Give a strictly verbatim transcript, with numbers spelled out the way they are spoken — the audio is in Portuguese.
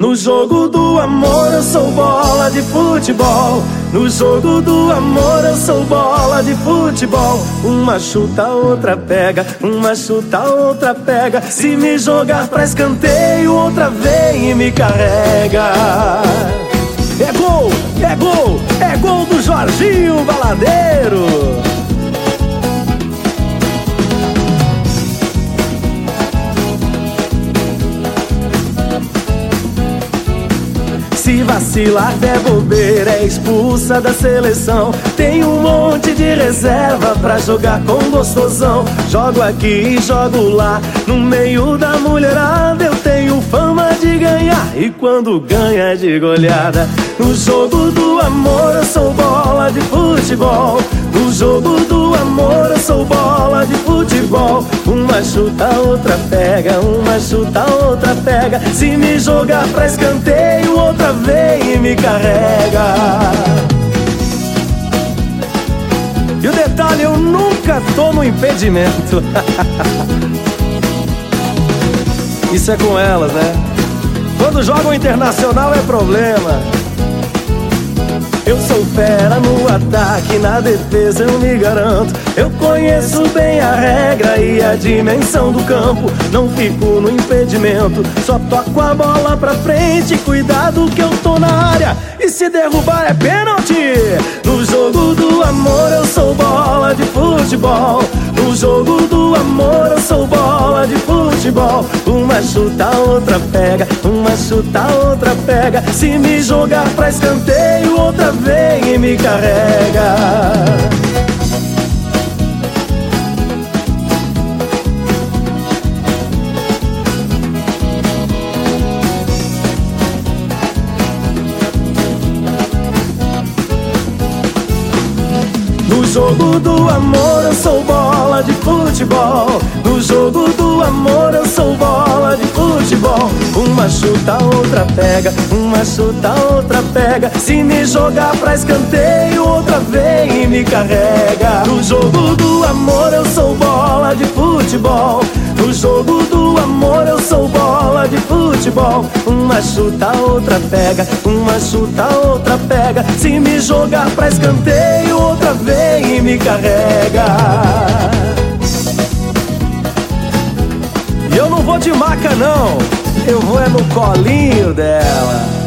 No jogo do amor eu sou bola de futebol. No jogo do amor eu sou bola de futebol. Uma chuta, outra pega, uma chuta, outra pega. Se me jogar pra escanteio, outra vem e me carrega. É gol, é gol, é gol do Jorginho Baladeiro. Se vacilar der bobeira, é expulsa da seleção. Tem um monte de reserva pra jogar com gostosão. Jogo aqui e jogo lá, no meio da mulherada. Eu tenho fama de ganhar, e quando ganha é de goleada. No jogo do amor eu sou bola de futebol. No jogo do amor eu sou bola de futebol. Uma chuta, outra pega, uma chuta, outra pega. Se me jogar pra escanteio, outra vem e me carrega. E o detalhe, eu nunca tô no impedimento. Isso é com elas, né? Quando jogam internacional é problema. Eu sou fera no ataque, na defesa eu me garanto. Eu conheço bem a regra e a dimensão do campo. Não fico no impedimento, só toco a bola pra frente. Cuidado que eu tô na área, e se derrubar é pênalti. No jogo do amor eu sou bola de futebol. No jogo do amor eu sou bola de futebol. Uma chuta, outra pega, uma chuta, outra pega. Se me jogar pra escanteio, outra vem e me carrega. No jogo do amor eu sou bola de futebol. No jogo do amor eu sou bola de futebol. Uma chuta, outra pega, uma chuta, outra pega. Se me jogar pra escanteio, outra vem e me carrega. No jogo do amor eu sou bola de futebol. No jogo do amor eu sou bola de futebol. Uma chuta, outra pega, uma chuta, outra pega. Se me jogar pra escanteio, outra vem e me carrega. E eu não vou de maca não, eu vou é no colinho dela.